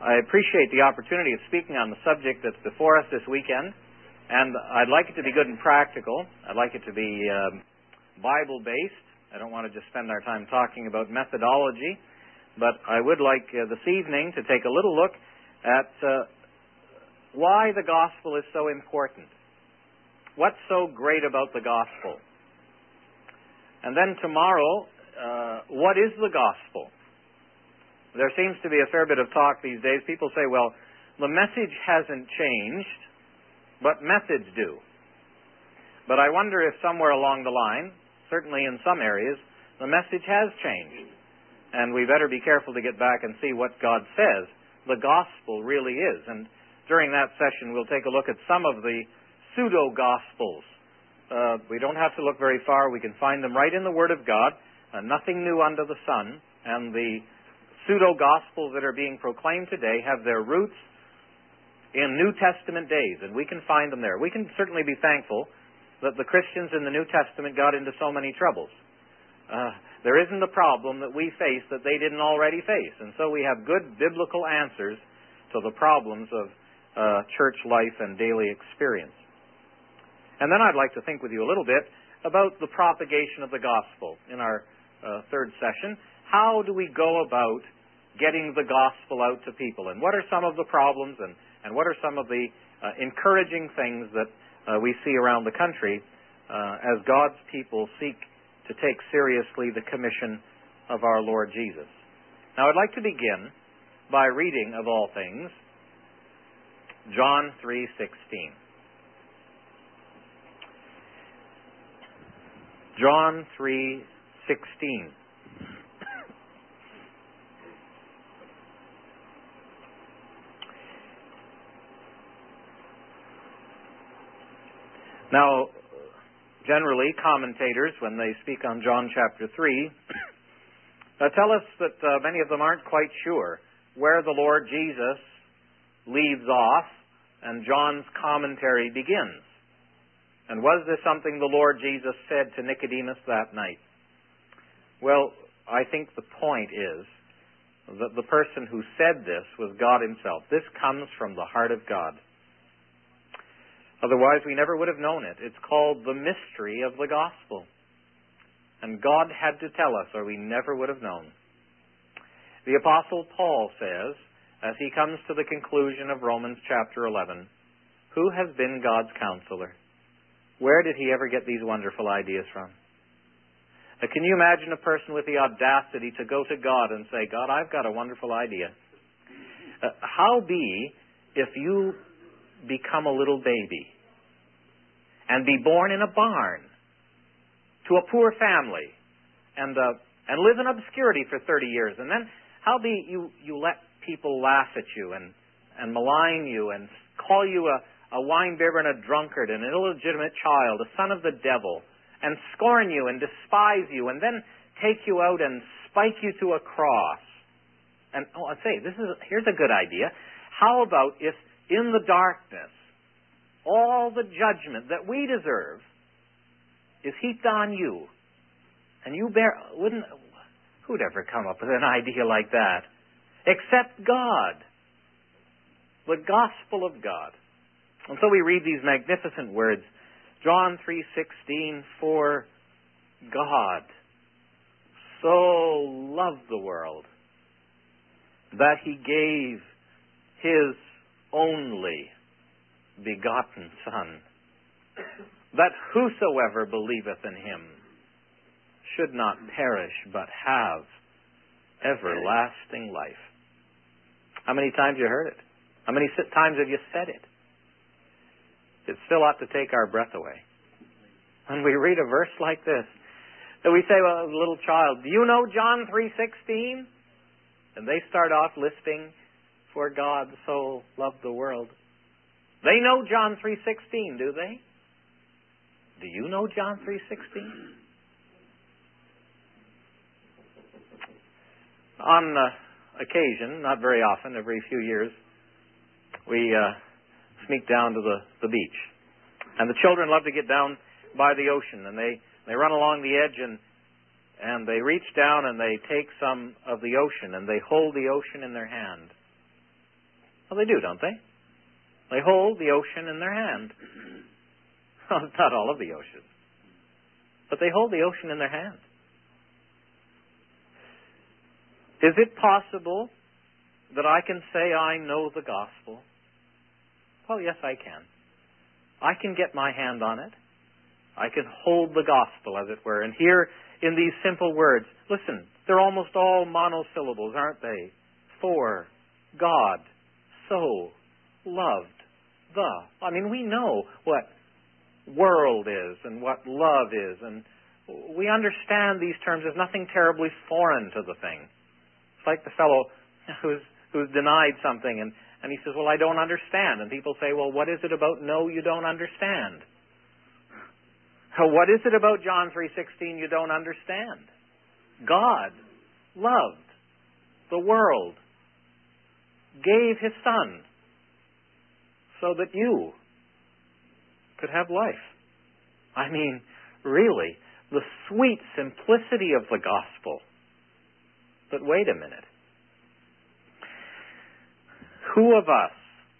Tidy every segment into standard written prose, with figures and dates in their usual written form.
I appreciate the opportunity of speaking on the subject that's before us this weekend, and I'd like it to be good and practical. I'd like it to be Bible-based. I don't want to just spend our time talking about methodology, but I would like this evening to take a little look at why the gospel is so important. What's so great about the gospel? And then tomorrow, what is the gospel? There seems to be a fair bit of talk these days. People say, well, the message hasn't changed, but methods do. But I wonder if somewhere along the line, certainly in some areas, the message has changed. And we better be careful to get back and see what God says the gospel really is. And during that session, we'll take a look at some of the pseudo-gospels. We don't have to look very far. We can find them right in the Word of God. Nothing new under the sun. And the pseudo-gospels that are being proclaimed today have their roots in New Testament days, and we can find them there. We can certainly be thankful that the Christians in the New Testament got into so many troubles. There isn't a problem that we face that they didn't already face, and so we have good biblical answers to the problems of church life and daily experience. And then I'd like to think with you a little bit about the propagation of the gospel in our third session. How do we go about getting the gospel out to people? And what are some of the problems and what are some of the encouraging things that we see around the country as God's people seek to take seriously the commission of our Lord Jesus? Now I'd like to begin by reading, of all things, John 3:16. John 3:16. Now, generally, commentators, when they speak on John chapter 3, tell us that many of them aren't quite sure where the Lord Jesus leaves off and John's commentary begins. And was this something the Lord Jesus said to Nicodemus that night? Well, I think the point is that the person who said this was God Himself. This comes from the heart of God. Otherwise, we never would have known it. It's called the mystery of the gospel. And God had to tell us, or we never would have known. The Apostle Paul says, as he comes to the conclusion of Romans chapter 11, who has been God's counselor? Where did he ever get these wonderful ideas from? Can you imagine a person with the audacity to go to God and say, God, I've got a wonderful idea. How be if you become a little baby and be born in a barn to a poor family and live in obscurity for 30 years, and then how be you let people laugh at you and malign you and call you a winebibber and a drunkard and an illegitimate child, a son of the devil, and scorn you and despise you and then take you out and spike you to a cross. And I say, here's a good idea. How about if in the darkness all the judgment that we deserve is heaped on you, and you who'd ever come up with an idea like that? Except God. The gospel of God. And so we read these magnificent words. John 3:16, for God so loved the world that He gave His only begotten Son, that whosoever believeth in Him should not perish, but have everlasting life. How many times have you heard it? How many times have you said it? It still ought to take our breath away. When we read a verse like this, and we say, well, a little child, do you know John 3:16? And they start off listing, for God so loved the world. They know John 3:16, do they? Do you know John 3:16? On occasion, not very often, every few years, we sneak down to the beach. And the children love to get down by the ocean, and they run along the edge and they reach down and they take some of the ocean and they hold the ocean in their hand. Well, they do, don't they? They hold the ocean in their hand. Well, not all of the ocean. But they hold the ocean in their hand. Is it possible that I can say I know the gospel? Well, yes, I can. I can get my hand on it. I can hold the gospel, as it were. And here, in these simple words, listen, they're almost all monosyllables, aren't they? For God so loved the. I mean, we know what world is and what love is, and we understand these terms. There's nothing terribly foreign to the thing. It's like the fellow who's denied something, and he says, well, I don't understand. And people say, well, what is it about no you don't understand? What is it about John 3:16 you don't understand? God loved the world, gave His Son so that you could have life. I mean, really, the sweet simplicity of the gospel. But wait a minute. Who of us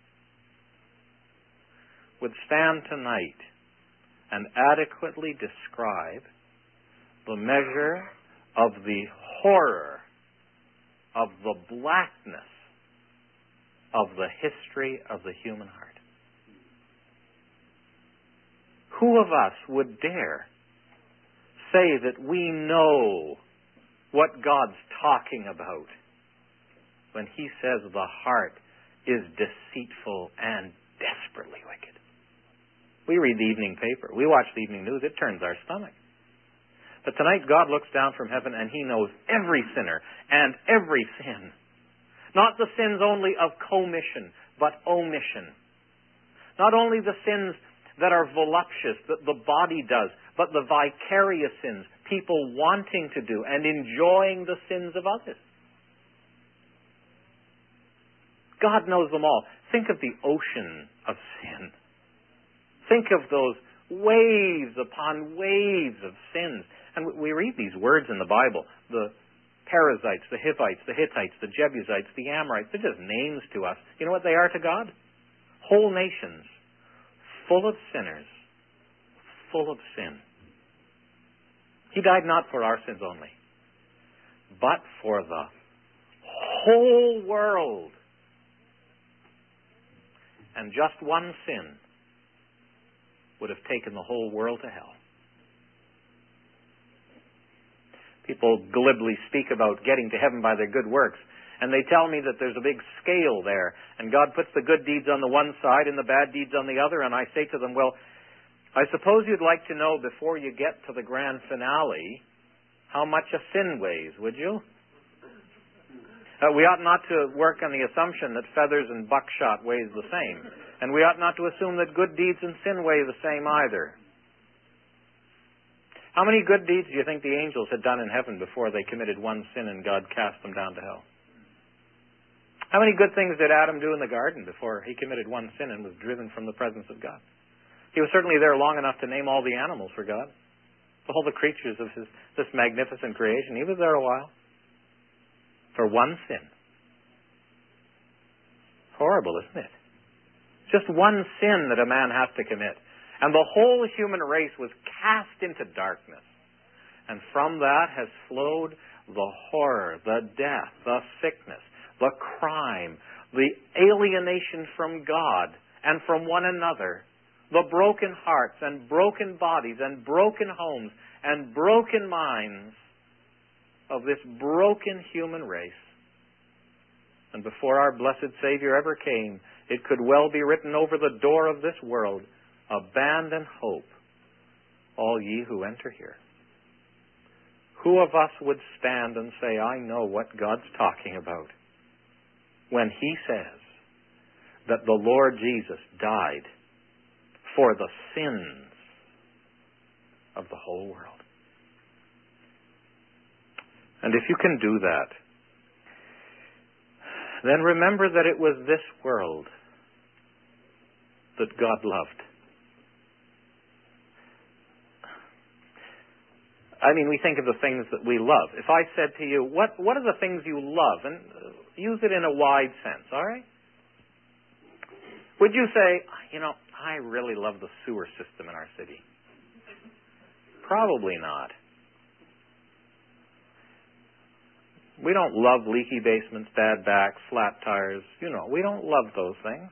would stand tonight and adequately describe the measure of the horror, of the blackness of the history of the human heart? Who of us would dare say that we know what God's talking about when He says the heart is deceitful and desperately wicked? We read the evening paper. We watch the evening news. It turns our stomach. But tonight God looks down from heaven and He knows every sinner and every sin. Not the sins only of commission, but omission. Not only the sins that are voluptuous, that the body does, but the vicarious sins, people wanting to do and enjoying the sins of others. God knows them all. Think of the ocean of sin. Think of those waves upon waves of sins. And we read these words in the Bible. The Perizzites, the Hivites, the Hittites, the Jebusites, the Amorites. They're just names to us. You know what they are to God? Whole nations, full of sinners, full of sin. He died not for our sins only, but for the whole world. And just one sin would have taken the whole world to hell. People glibly speak about getting to heaven by their good works, and they tell me that there's a big scale there, and God puts the good deeds on the one side and the bad deeds on the other, and I say to them, well, I suppose you'd like to know before you get to the grand finale how much a sin weighs, would you? We ought not to work on the assumption that feathers and buckshot weighs the same. And we ought not to assume that good deeds and sin weigh the same either. How many good deeds do you think the angels had done in heaven before they committed one sin and God cast them down to hell? How many good things did Adam do in the garden before he committed one sin and was driven from the presence of God? He was certainly there long enough to name all the animals for God, all the creatures of this magnificent creation. He was there a while. For one sin. Horrible, isn't it? Just one sin that a man has to commit. And the whole human race was cast into darkness. And from that has flowed the horror, the death, the sickness, the crime, the alienation from God and from one another, the broken hearts and broken bodies and broken homes and broken minds of this broken human race. And before our blessed Savior ever came, it could well be written over the door of this world, abandon hope, all ye who enter here. Who of us would stand and say, I know what God's talking about when He says that the Lord Jesus died for the sins of the whole world? And if you can do that, then remember that it was this world that God loved. I mean, we think of the things that we love. If I said to you, what are the things you love? And use it in a wide sense, all right? Would you say, I really love the sewer system in our city? Probably not. We don't love leaky basements, bad backs, flat tires. We don't love those things.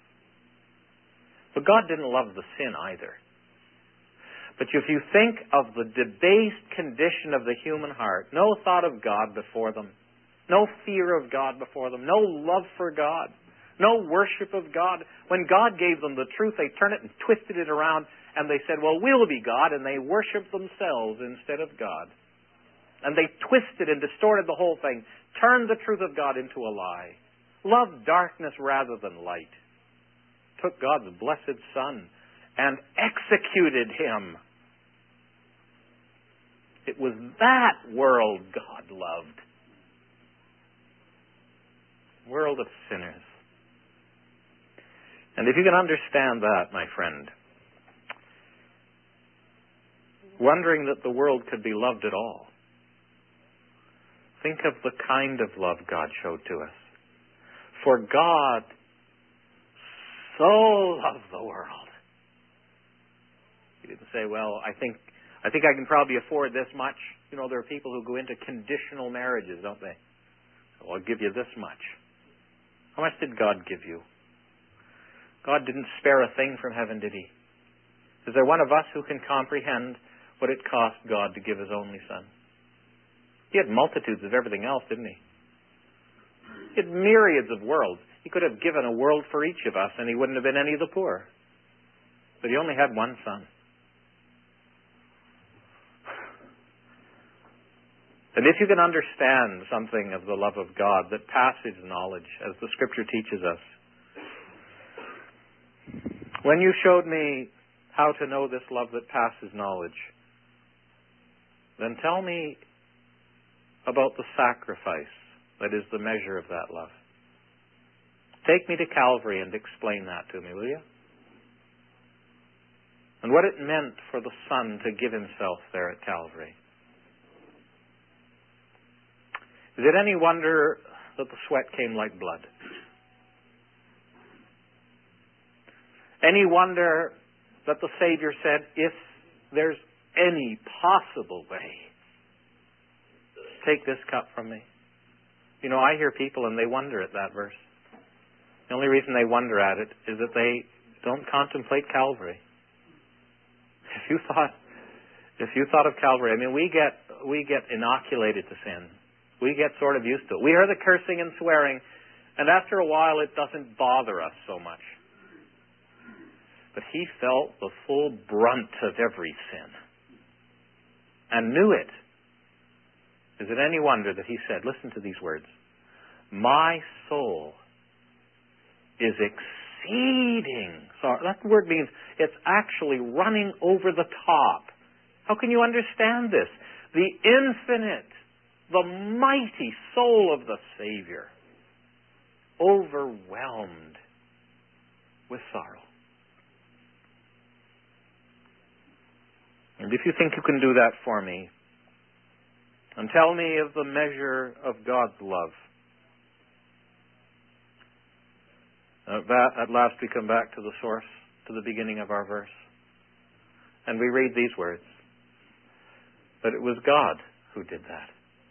But God didn't love the sin either. But if you think of the debased condition of the human heart, no thought of God before them, no fear of God before them, no love for God, no worship of God. When God gave them the truth, they turned it and twisted it around, and they said, well, we'll be God, and they worshiped themselves instead of God. And they twisted and distorted the whole thing, turned the truth of God into a lie, loved darkness rather than light, took God's blessed Son and executed Him. It was that world God loved. World of sinners. And if you can understand that, my friend, wondering that the world could be loved at all, think of the kind of love God showed to us. For God so loved the world. He didn't say, well, I think I can probably afford this much. There are people who go into conditional marriages, don't they? Well, I'll give you this much. How much did God give you? God didn't spare a thing from heaven, did He? Is there one of us who can comprehend what it cost God to give His only Son? He had multitudes of everything else, didn't He? He had myriads of worlds. He could have given a world for each of us, and He wouldn't have been any the poorer. But He only had one Son. And if you can understand something of the love of God that passes knowledge, as the Scripture teaches us, when you showed me how to know this love that passes knowledge, then tell me about the sacrifice that is the measure of that love. Take me to Calvary and explain that to me, will you? And what it meant for the Son to give Himself there at Calvary. Is it any wonder that the sweat came like blood? Any wonder that the Savior said, if there's any possible way, take this cup from me? I hear people and they wonder at that verse. The only reason they wonder at it is that they don't contemplate Calvary. If you thought of Calvary, we get inoculated to sin. We get sort of used to it. We hear the cursing and swearing, and after a while it doesn't bother us so much. But He felt the full brunt of every sin and knew it. Is it any wonder that He said, listen to these words, my soul is exceeding sorrow. That word means it's actually running over the top. How can you understand this? The infinite, the mighty soul of the Savior, overwhelmed with sorrow. And if you think you can do that for me, and tell me of the measure of God's love, at last we come back to the source, to the beginning of our verse. And we read these words. But it was God who did that.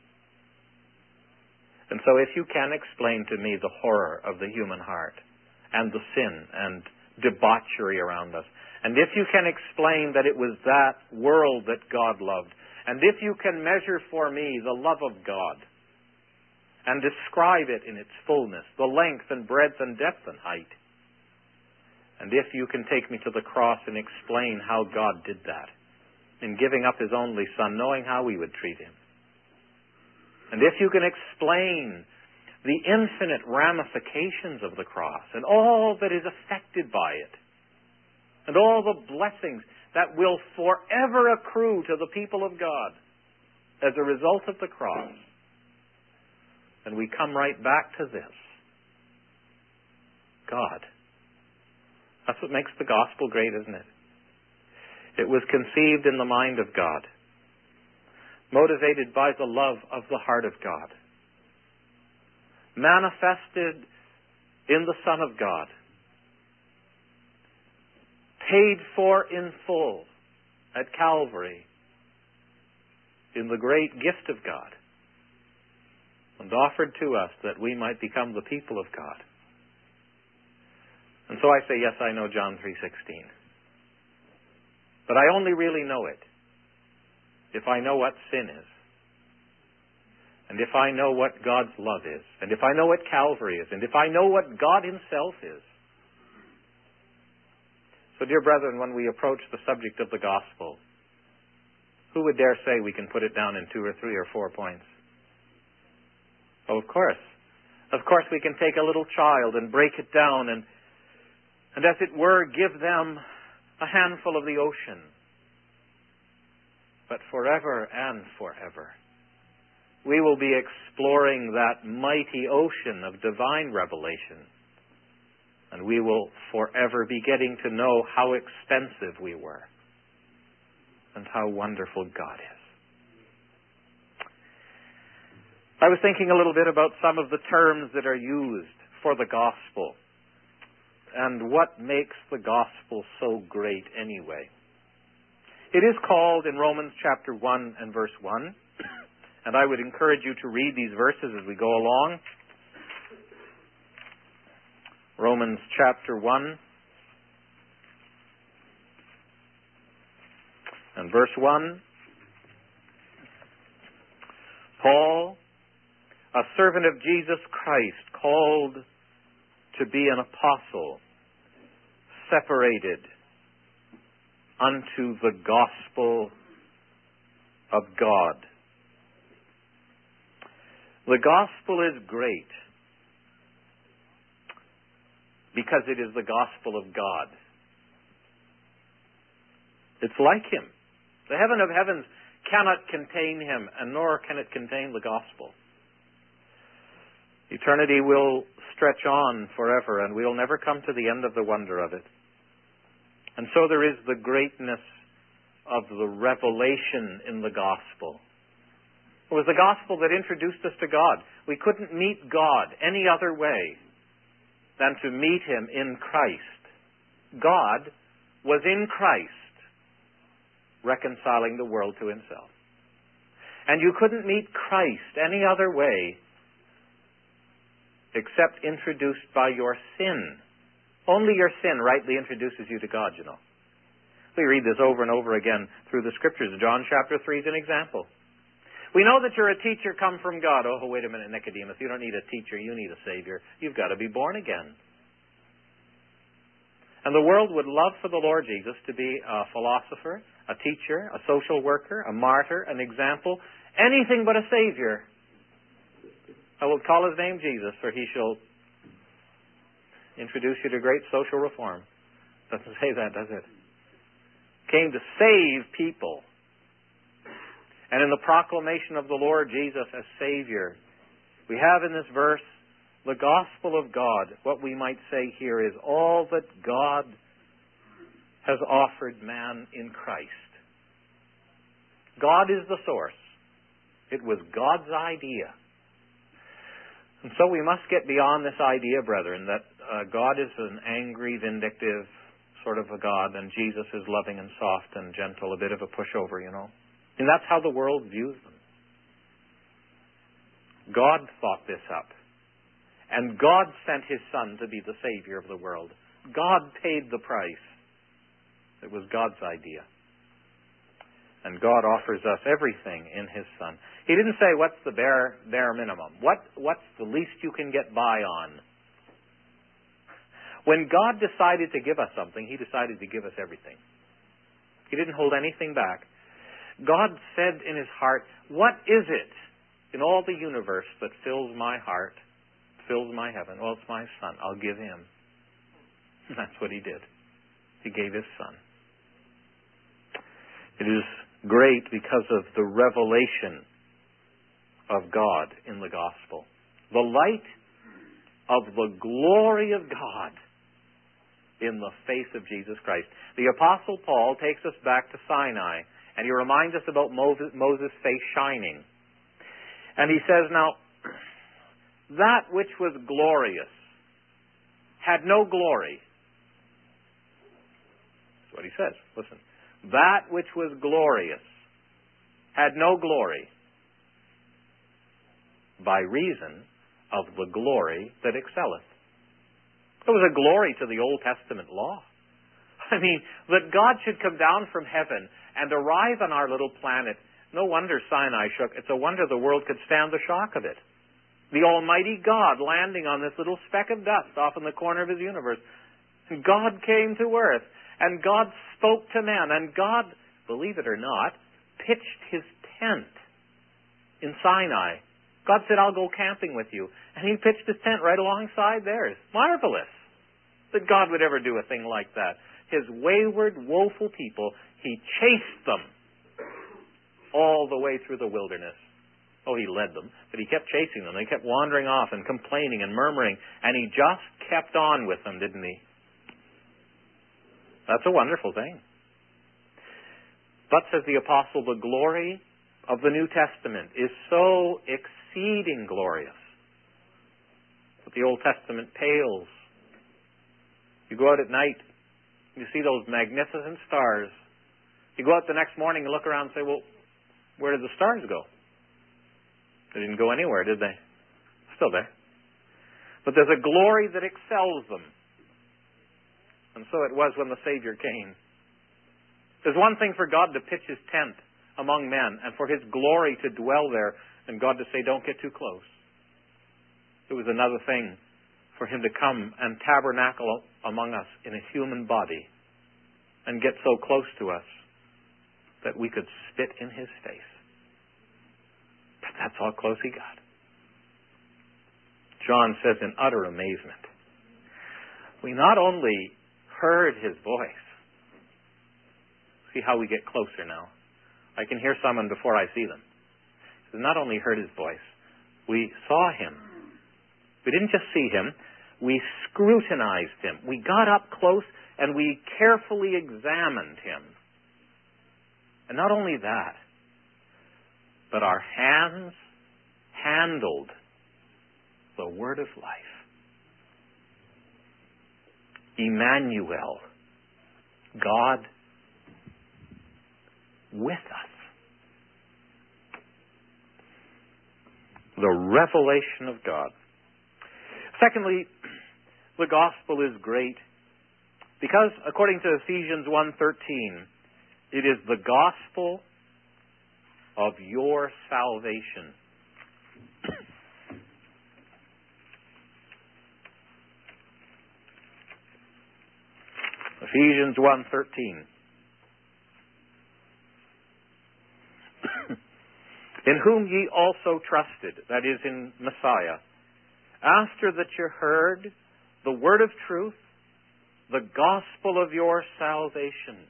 And so if you can explain to me the horror of the human heart and the sin and debauchery around us, and if you can explain that it was that world that God loved, and if you can measure for me the love of God and describe it in its fullness, the length and breadth and depth and height, and if you can take me to the cross and explain how God did that in giving up His only Son, knowing how we would treat Him, and if you can explain the infinite ramifications of the cross and all that is affected by it, and all the blessings that will forever accrue to the people of God as a result of the cross, then we come right back to this. God. That's what makes the gospel great, isn't it? It was conceived in the mind of God, motivated by the love of the heart of God, manifested in the Son of God, paid for in full at Calvary in the great gift of God, and offered to us that we might become the people of God. And so I say, yes, I know John 3:16. But I only really know it if I know what sin is, and if I know what God's love is, and if I know what Calvary is, and if I know what God Himself is. So, dear brethren, when we approach the subject of the gospel, who would dare say we can put it down in 2 or 3 or 4 points? Oh, of course. Of course we can take a little child and break it down and as it were, give them a handful of the ocean. But forever and forever, we will be exploring that mighty ocean of divine revelation. And we will forever be getting to know how expensive we were and how wonderful God is. I was thinking a little bit about some of the terms that are used for the gospel and what makes the gospel so great anyway. It is called in Romans chapter 1 and verse 1, and I would encourage you to read these verses as we go along. Romans chapter 1 and verse 1. Paul, a servant of Jesus Christ, called to be an apostle, separated unto the gospel of God. The gospel is great because it is the gospel of God. It's like Him. The heaven of heavens cannot contain Him, and nor can it contain the gospel. Eternity will stretch on forever, and we'll never come to the end of the wonder of it. And so there is the greatness of the revelation in the gospel. It was the gospel that introduced us to God. We couldn't meet God any other way than to meet Him in Christ. God was in Christ, reconciling the world to Himself. And you couldn't meet Christ any other way except introduced by your sin. Only your sin rightly introduces you to God, you know. We read this over and over again through the Scriptures. John chapter 3 is an example. We know that you're a teacher come from God. Oh, wait a minute, Nicodemus. You don't need a teacher. You need a Savior. You've got to be born again. And the world would love for the Lord Jesus to be a philosopher, a teacher, a social worker, a martyr, an example, anything but a Savior. I will call His name Jesus, for He shall introduce you to great social reform. Doesn't say that, does it? Came to save people. And in the proclamation of the Lord Jesus as Savior, we have in this verse the gospel of God. What we might say here is all that God has offered man in Christ. God is the source. It was God's idea. And so we must get beyond this idea, brethren, that God is an angry, vindictive sort of a God, and Jesus is loving and soft and gentle, a bit of a pushover, you know. And that's how the world views them. God thought this up. And God sent His Son to be the Savior of the world. God paid the price. It was God's idea. And God offers us everything in His Son. He didn't say, what's the bare minimum? What's the least you can get by on? When God decided to give us something, He decided to give us everything. He didn't hold anything back. God said in His heart, what is it in all the universe that fills my heart, fills my heaven? Well, it's my Son. I'll give Him. And that's what He did. He gave His Son. It is great because of the revelation of God in the gospel. The light of the glory of God in the face of Jesus Christ. The Apostle Paul takes us back to Sinai, and he reminds us about Moses' face shining. And he says, now, that which was glorious had no glory. what he says. Listen. That which was glorious had no glory by reason of the glory that excelleth. There was a glory to the Old Testament law. I mean, that God should come down from heaven and arrive on our little planet. No wonder Sinai shook. It's a wonder the world could stand the shock of it. The Almighty God landing on this little speck of dust off in the corner of His universe. And God came to earth. And God spoke to man. And God, believe it or not, pitched His tent in Sinai. God said, I'll go camping with you. And He pitched His tent right alongside theirs. Marvelous that God would ever do a thing like that. His wayward, woeful people, He chased them all the way through the wilderness. Oh, He led them, but He kept chasing them. They kept wandering off and complaining and murmuring, and He just kept on with them, didn't He? That's a wonderful thing. But, says the Apostle, the glory of the New Testament is so exceeding glorious that the Old Testament pales. You go out at night, you see those magnificent stars. You go out the next morning and look around and say, well, where did the stars go? They didn't go anywhere, did they? Still there. But there's a glory that excels them. And so it was when the Savior came. There's one thing for God to pitch His tent among men and for His glory to dwell there and God to say, don't get too close. It was another thing for Him to come and tabernacle among us in a human body and get so close to us that we could spit in His face. But that's how close He got. John says in utter amazement, we not only heard His voice. See how we get closer now. I can hear someone before I see them. We not only heard His voice, we saw Him. We didn't just see Him, we scrutinized Him. We got up close and we carefully examined Him. And not only that, but our hands handled the Word of life. Emmanuel, God with us. The revelation of God. Secondly, the gospel is great because, according to Ephesians 1:13, it is the gospel of your salvation. Ephesians 1:13. In whom ye also trusted, that is, in Messiah, after that you heard the word of truth, the gospel of your salvation,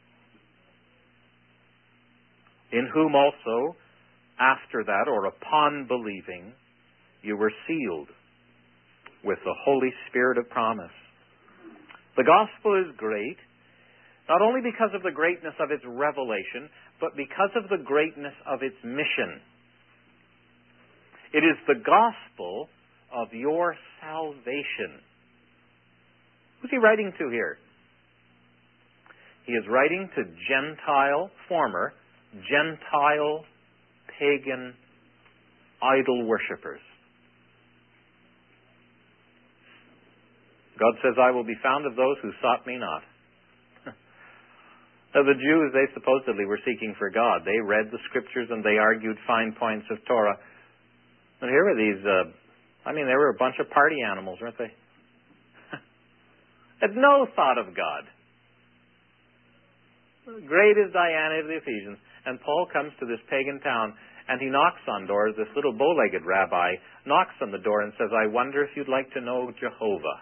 in whom also, after that, or upon believing, you were sealed with the Holy Spirit of promise. The gospel is great, not only because of the greatness of its revelation, but because of the greatness of its mission. It is the gospel of your salvation. Who's he writing to here? He is writing to former Gentile, pagan, idol worshippers. God says, I will be found of those who sought me not. Now, the Jews, they supposedly were seeking for God. They read the Scriptures and they argued fine points of Torah. And here were these, they were a bunch of party animals, weren't they? Had no thought of God. Great is Diana of the Ephesians. And Paul comes to this pagan town and he knocks on doors. This little bow-legged rabbi knocks on the door and says, I wonder if you'd like to know Jehovah.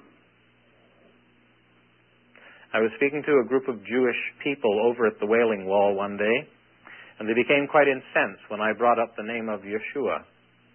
I was speaking to a group of Jewish people over at the Wailing Wall one day, and they became quite incensed when I brought up the name of Yeshua.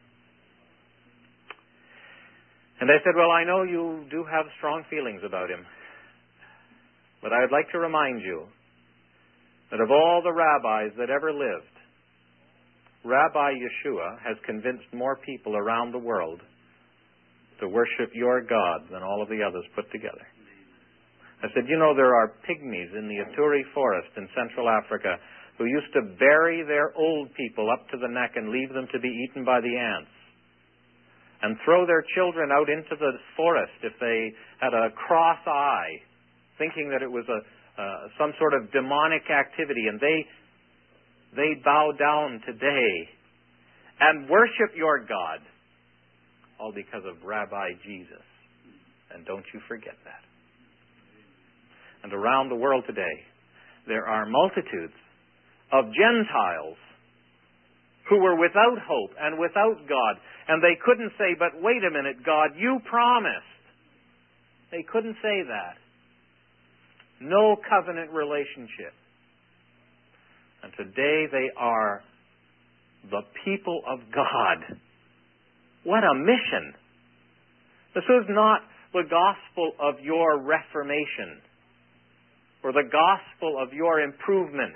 And I said, well, I know you do have strong feelings about Him, but I would like to remind you that of all the rabbis that ever lived, Rabbi Yeshua has convinced more people around the world to worship your God than all of the others put together. I said, you know, there are pygmies in the Ituri forest in Central Africa who used to bury their old people up to the neck and leave them to be eaten by the ants, and throw their children out into the forest if they had a cross eye, thinking that it was some sort of demonic activity, and they bow down today and worship your God, all because of Rabbi Jesus. And don't you forget that. And around the world today, there are multitudes of Gentiles who were without hope and without God. And they couldn't say, but wait a minute, God, you promised. They couldn't say that. No covenant relationship. And today they are the people of God. What a mission. This is not the gospel of your reformation or the gospel of your improvement.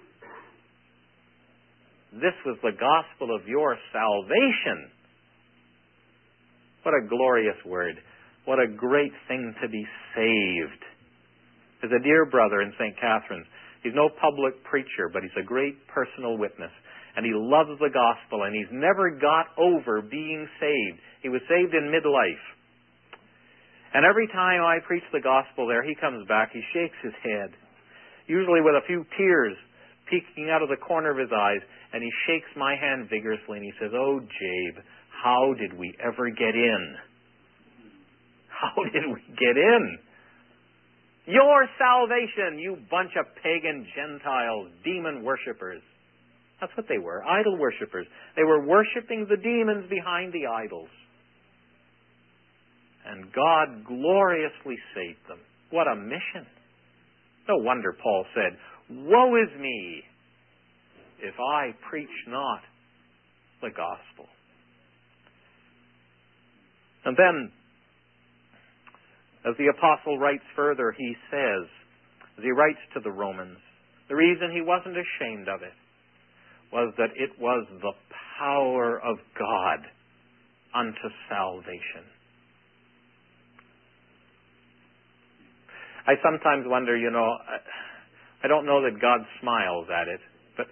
This was the gospel of your salvation. What a glorious word. What a great thing to be saved. There's a dear brother in St. Catherine's. He's no public preacher, but he's a great personal witness. And he loves the gospel, and he's never got over being saved. He was saved in midlife. And every time I preach the gospel there, he comes back, he shakes his head, usually with a few tears peeking out of the corner of his eyes, and he shakes my hand vigorously, and he says, "Oh, Jabe, how did we ever get in? How did we get in? Your salvation, you bunch of pagan Gentiles, demon worshippers." That's what they were, idol worshippers. They were worshiping the demons behind the idols. And God gloriously saved them. What a mission. No wonder Paul said, "Woe is me if I preach not the gospel." And then, as the apostle writes further, he says, as he writes to the Romans, the reason he wasn't ashamed of it was that it was the power of God unto salvation. I sometimes wonder, I don't know that God smiles at it, but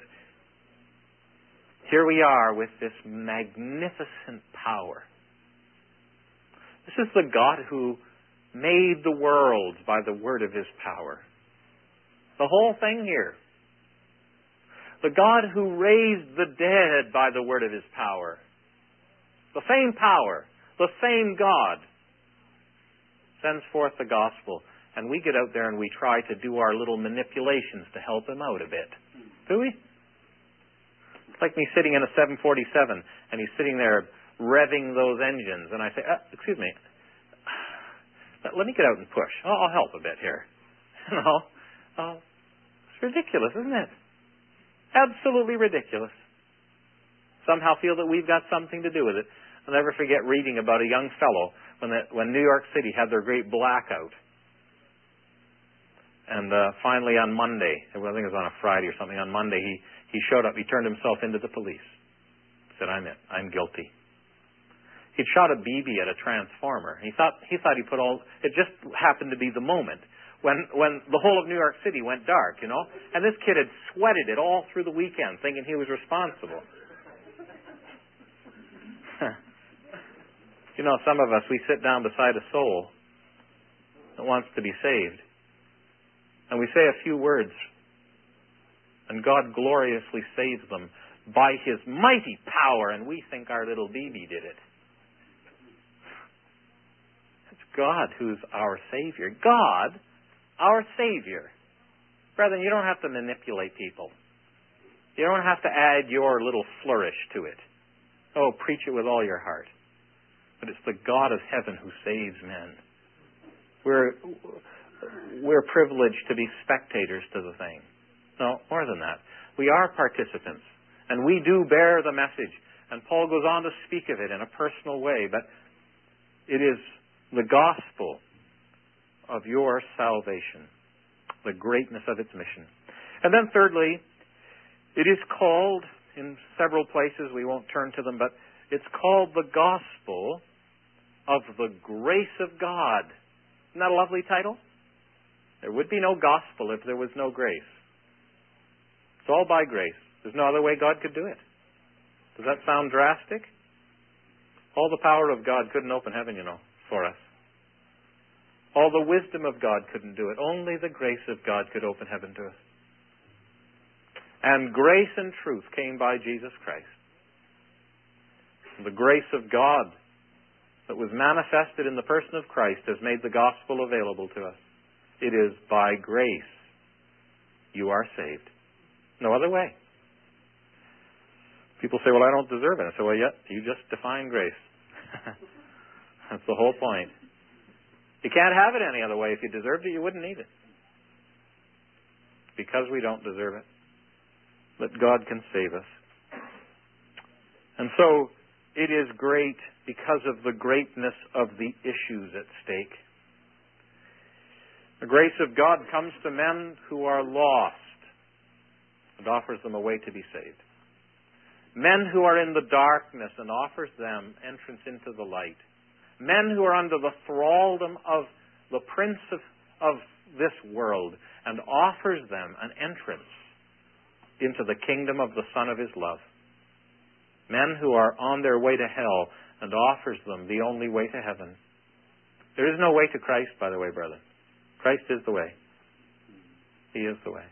here we are with this magnificent power. This is the God who made the worlds by the word of his power. The whole thing here. The God who raised the dead by the word of his power. The same power, the same God, sends forth the gospel. And we get out there and we try to do our little manipulations to help him out a bit. Do we? It's like me sitting in a 747 and he's sitting there revving those engines. And I say, excuse me, let me get out and push. I'll help a bit here. It's ridiculous, isn't it? Absolutely ridiculous. Somehow feel that we've got something to do with it. I'll never forget reading about a young fellow when New York City had their great blackout. And finally on Monday, I think it was on a Friday or something, on Monday he showed up. He turned himself into the police. Said, I'm guilty. He'd shot a BB at a transformer. He thought he put it just happened to be the moment when the whole of New York City went dark, and this kid had sweated it all through the weekend thinking he was responsible. Some of us, we sit down beside a soul that wants to be saved. And we say a few words, and God gloriously saves them by his mighty power, and we think our little BB did it. It's God who's our Savior. God, our Savior. Brethren, you don't have to manipulate people. You don't have to add your little flourish to it. Oh, preach it with all your heart. But it's the God of heaven who saves men. We're privileged to be spectators to the thing. No, more than that. We are participants, and we do bear the message. And Paul goes on to speak of it in a personal way, but it is the gospel of your salvation, the greatness of its mission. And then thirdly, it is called, in several places, we won't turn to them, but it's called the gospel of the grace of God. Isn't that a lovely title? There would be no gospel if there was no grace. It's all by grace. There's no other way God could do it. Does that sound drastic? All the power of God couldn't open heaven, for us. All the wisdom of God couldn't do it. Only the grace of God could open heaven to us. And grace and truth came by Jesus Christ. The grace of God that was manifested in the person of Christ has made the gospel available to us. It is by grace you are saved. No other way. People say, well, I don't deserve it. I say, well, yeah, you just define grace. That's the whole point. You can't have it any other way. If you deserved it, you wouldn't need it. Because we don't deserve it. But God can save us. And so, it is great because of the greatness of the issues at stake. The grace of God comes to men who are lost and offers them a way to be saved. Men who are in the darkness and offers them entrance into the light. Men who are under the thraldom of the prince of this world and offers them an entrance into the kingdom of the Son of His love. Men who are on their way to hell and offers them the only way to heaven. There is no way to Christ, by the way, brother. Christ is the way. He is the way.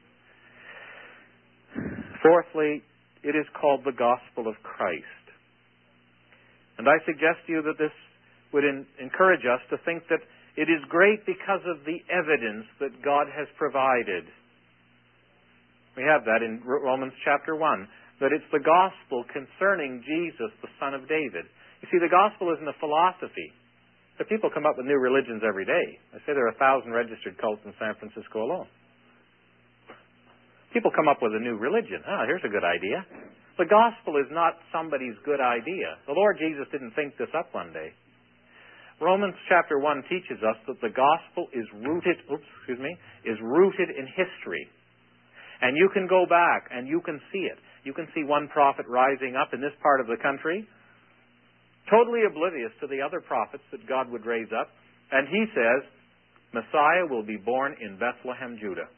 Fourthly, it is called the gospel of Christ. And I suggest to you that this would encourage us to think that it is great because of the evidence that God has provided. We have that in Romans chapter 1, that it's the gospel concerning Jesus, the Son of David. You see, the gospel isn't a philosophy. The people come up with new religions every day. I say there are 1,000 registered cults in San Francisco alone. People come up with a new religion. Here's a good idea. The gospel is not somebody's good idea. The Lord Jesus didn't think this up one day. Romans chapter 1 teaches us that the gospel is rooted in history. And you can go back and you can see it. You can see one prophet rising up in this part of the country, totally oblivious to the other prophets that God would raise up. And he says, Messiah will be born in Bethlehem, Judah.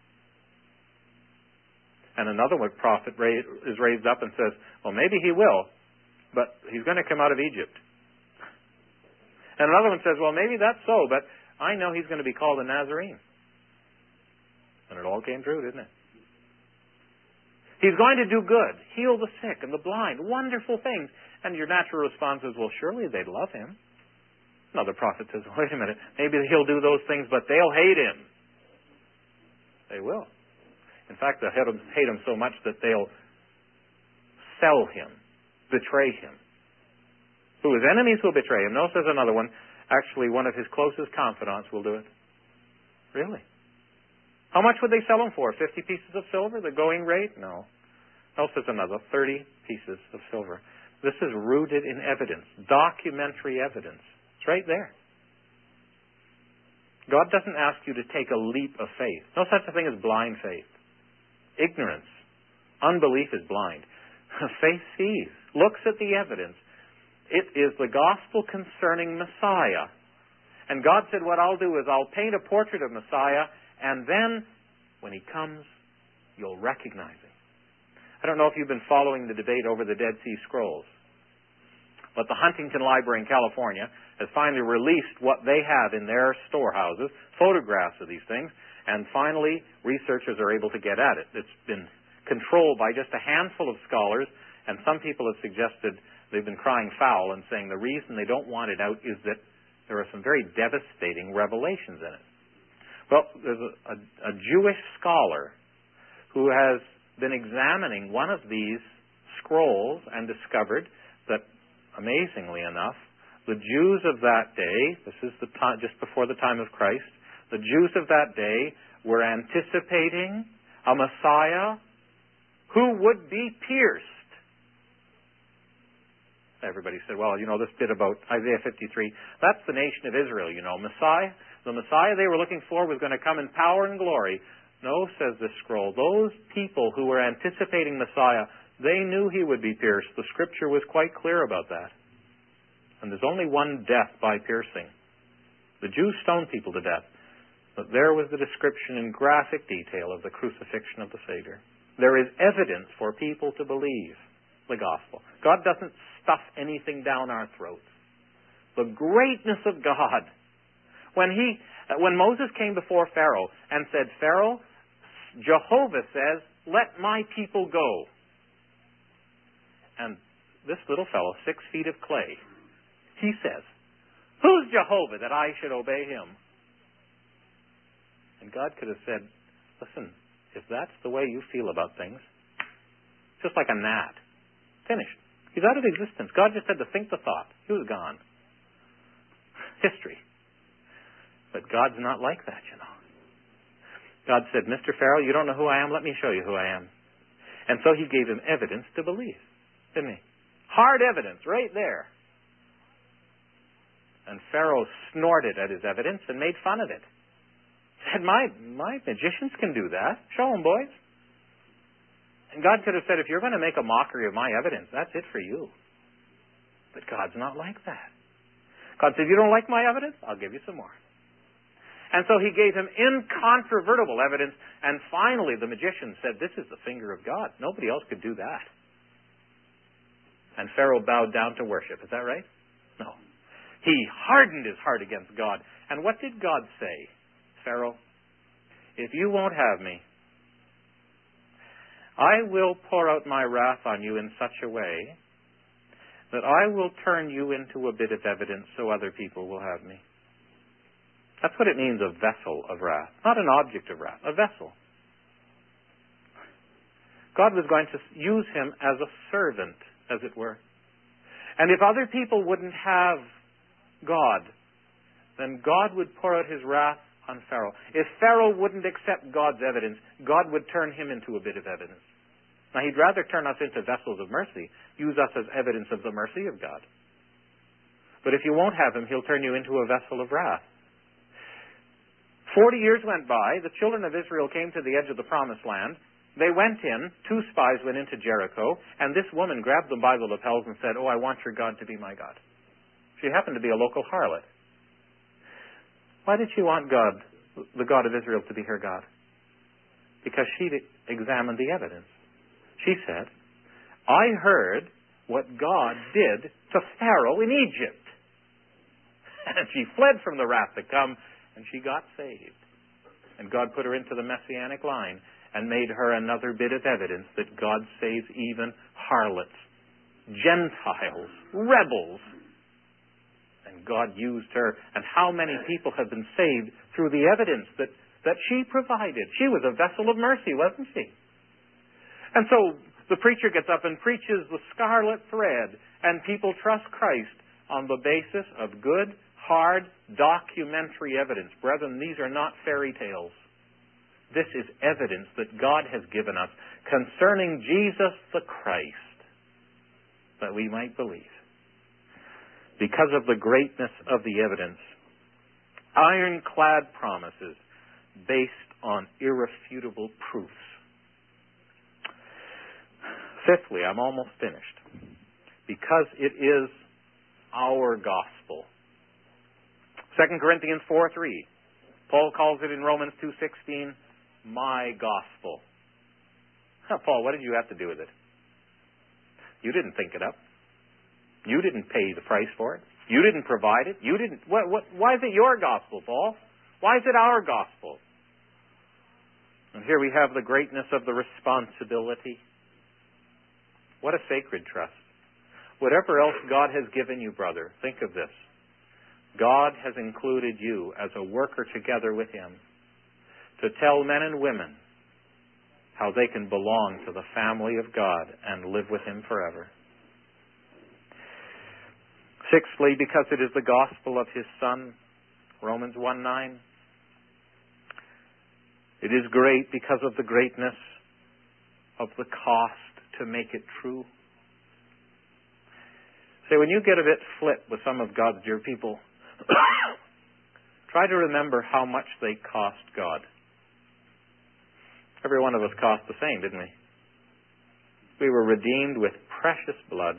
And another prophet is raised up and says, well, maybe he will, but he's going to come out of Egypt. And another one says, well, maybe that's so, but I know he's going to be called a Nazarene. And it all came true, didn't it? He's going to do good, heal the sick and the blind, wonderful things. And your natural response is, well, surely they'd love him. Another prophet says, wait a minute, maybe he'll do those things, but they'll hate him. They will. In fact, they'll hate him so much that they'll sell him, betray him. Who his enemies will betray him. No, says another one, actually one of his closest confidants will do it. Really? How much would they sell him for? 50 pieces of silver, the going rate? No. No, says another, 30 pieces of silver. This is rooted in evidence, documentary evidence. It's right there. God doesn't ask you to take a leap of faith. No such a thing as blind faith. Ignorance. Unbelief is blind. Faith sees, looks at the evidence. It is the gospel concerning Messiah. And God said, what I'll do is I'll paint a portrait of Messiah, and then when he comes, you'll recognize him. I don't know if you've been following the debate over the Dead Sea Scrolls, but the Huntington Library in California has finally released what they have in their storehouses, photographs of these things, and finally researchers are able to get at it. It's been controlled by just a handful of scholars, and some people have suggested they've been crying foul and saying the reason they don't want it out is that there are some very devastating revelations in it. Well, there's a Jewish scholar who has been examining one of these scrolls and discovered that, amazingly enough, the Jews of that day, this is the time, just before the time of Christ, the Jews of that day were anticipating a Messiah who would be pierced. Everybody said, well, this bit about Isaiah 53, that's the nation of Israel, Messiah. The Messiah they were looking for was going to come in power and glory. No, says this scroll, those people who were anticipating Messiah, they knew he would be pierced. The Scripture was quite clear about that. And there's only one death by piercing. The Jews stoned people to death. But there was the description in graphic detail of the crucifixion of the Savior. There is evidence for people to believe the gospel. God doesn't stuff anything down our throats. The greatness of God. When Moses came before Pharaoh and said, Pharaoh, Jehovah says, let my people go. And this little fellow, 6 feet of clay, he says, who's Jehovah that I should obey him? And God could have said, listen, if that's the way you feel about things, just like a gnat, finished. He's out of existence. God just had to think the thought. He was gone. History. But God's not like that, you know. God said, Mr. Pharaoh, you don't know who I am? Let me show you who I am. And so he gave him evidence to believe, didn't he? Hard evidence right there. And Pharaoh snorted at his evidence and made fun of it. Said, my magicians can do that. Show them, boys. And God could have said, if you're going to make a mockery of my evidence, that's it for you. But God's not like that. God said, you don't like my evidence? I'll give you some more. And so he gave him incontrovertible evidence. And finally, the magician said, this is the finger of God. Nobody else could do that. And Pharaoh bowed down to worship. Is that right? No. He hardened his heart against God. And what did God say? Pharaoh, if you won't have me, I will pour out my wrath on you in such a way that I will turn you into a bit of evidence so other people will have me. That's what it means, a vessel of wrath. Not an object of wrath, a vessel. God was going to use him as a servant, as it were. And if other people wouldn't have God, then God would pour out his wrath on Pharaoh. If Pharaoh wouldn't accept God's evidence, God would turn him into a bit of evidence. Now, he'd rather turn us into vessels of mercy, use us as evidence of the mercy of God. But if you won't have him, he'll turn you into a vessel of wrath. 40 years went by. The children of Israel came to the edge of the promised land. They went in. 2 spies went into Jericho. And this woman grabbed them by the lapels and said, oh, I want your God to be my God. She happened to be a local harlot. Why did she want God, the God of Israel, to be her God? Because she examined the evidence. She said, I heard what God did to Pharaoh in Egypt. And she fled from the wrath to come, and she got saved. And God put her into the Messianic line and made her another bit of evidence that God saves even harlots, Gentiles, rebels. And God used her. And how many people have been saved through the evidence that she provided? She was a vessel of mercy, wasn't she? And so the preacher gets up and preaches the scarlet thread, and people trust Christ on the basis of good, hard, documentary evidence. Brethren, these are not fairy tales. This is evidence that God has given us concerning Jesus the Christ, that we might believe. Because of the greatness of the evidence, ironclad promises based on irrefutable proofs. Fifthly, I'm almost finished. Because it is our gospel. 2 Corinthians 4:3. Paul calls it in Romans 2:16, my gospel. Now, Paul, what did you have to do with it? You didn't think it up. You didn't pay the price for it. You didn't provide it. You didn't. Why is it your gospel, Paul? Why is it our gospel? And here we have the greatness of the responsibility. What a sacred trust. Whatever else God has given you, brother, think of this. God has included you as a worker together with him to tell men and women how they can belong to the family of God and live with him forever. Sixthly, because it is the gospel of his Son, Romans 1:9. It is great because of the greatness of the cost to make it true. Say, when you get a bit flip with some of God's dear people, try to remember how much they cost God. Every one of us cost the same, didn't we? We were redeemed with precious blood.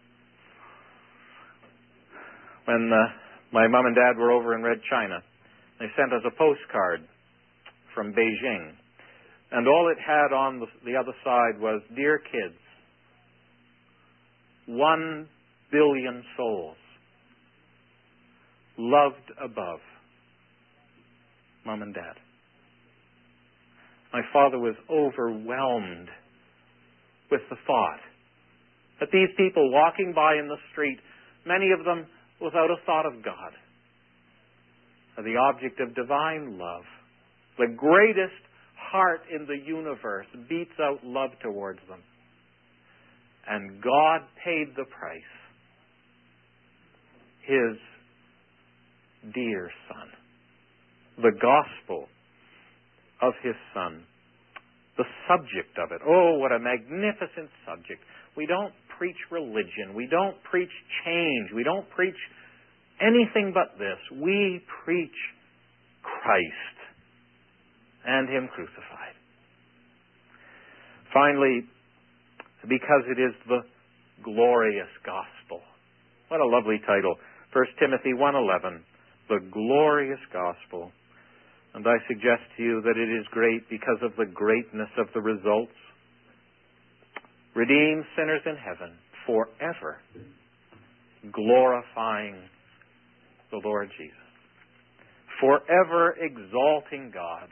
When my mom and dad were over in Red China, They sent us a postcard from Beijing. And all it had on the other side was, "Dear kids, 1 billion souls loved above Mom and Dad." My father was overwhelmed with the thought that these people walking by in the street, many of them without a thought of God, are the object of divine love. The greatest heart in the universe beats out love towards them. And God paid the price. His dear Son. The gospel of His Son. The subject of it. Oh, what a magnificent subject. We don't preach religion. We don't preach change. We don't preach anything but this. We preach Christ and Him crucified. Finally, because it is the glorious gospel. What a lovely title. 1 Timothy 1:11, the glorious gospel. And I suggest to you that it is great because of the greatness of the results. Redeem sinners in heaven forever, glorifying the Lord Jesus. Forever exalting God.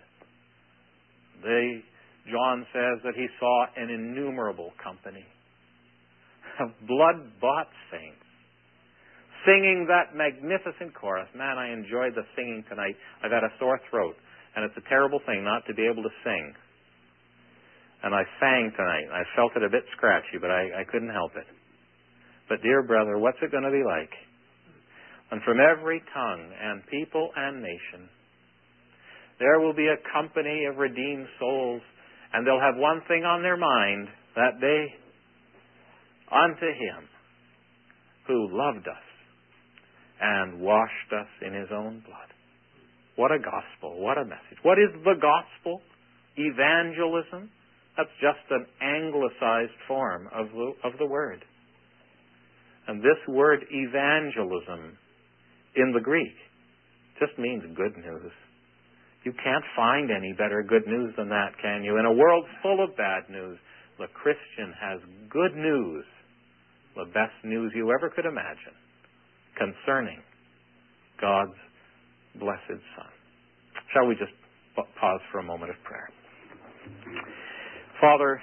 John says that he saw an innumerable company of blood-bought saints singing that magnificent chorus. Man, I enjoyed the singing tonight. I've had a sore throat, and it's a terrible thing not to be able to sing. And I sang tonight. I felt it a bit scratchy, but I couldn't help it. But dear brother, what's it going to be like? And from every tongue and people and nation, there will be a company of redeemed souls, and they'll have one thing on their mind that day: unto Him who loved us and washed us in His own blood. What a gospel. What a message. What is the gospel? Evangelism. That's just an anglicized form of the word. And this word evangelism in the Greek just means good news. You can't find any better good news than that, can you? In a world full of bad news, the Christian has good news, the best news you ever could imagine, concerning God's blessed Son. Shall we just pause for a moment of prayer? Father,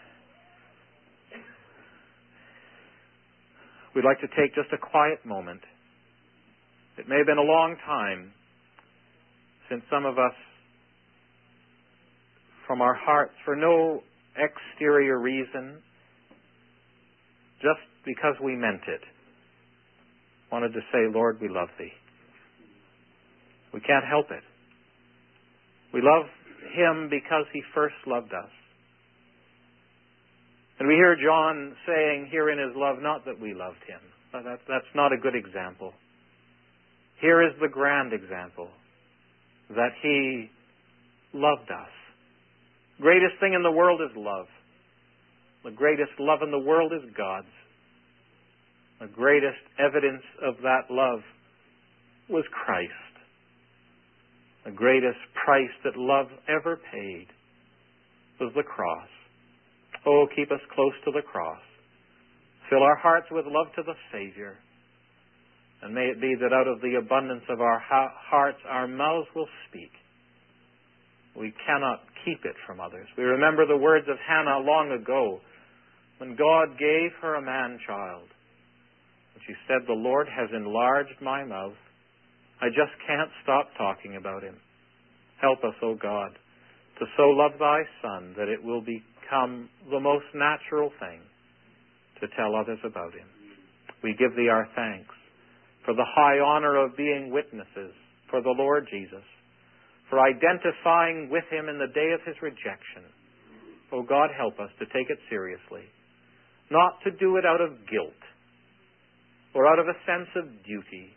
we'd like to take just a quiet moment. It may have been a long time since some of us, from our hearts, for no exterior reason, just because we meant it, wanted to say, Lord, we love Thee. We can't help it. We love Him because He first loved us. And we hear John saying here in his love, not that we loved Him. That's not a good example. Here is the grand example, that He loved us. Greatest thing in the world is love. The greatest love in the world is God's. The greatest evidence of that love was Christ. The greatest price that love ever paid was the cross. Oh, keep us close to the cross. Fill our hearts with love to the Savior. And may it be that out of the abundance of our hearts, our mouths will speak. We cannot keep it from others. We remember the words of Hannah long ago, when God gave her a man-child. And she said, the Lord has enlarged my mouth. I just can't stop talking about Him. Help us, O God, to so love Thy Son that it will become the most natural thing to tell others about Him. We give Thee our thanks for the high honor of being witnesses for the Lord Jesus, for identifying with Him in the day of His rejection. Oh God, help us to take it seriously, not to do it out of guilt or out of a sense of duty,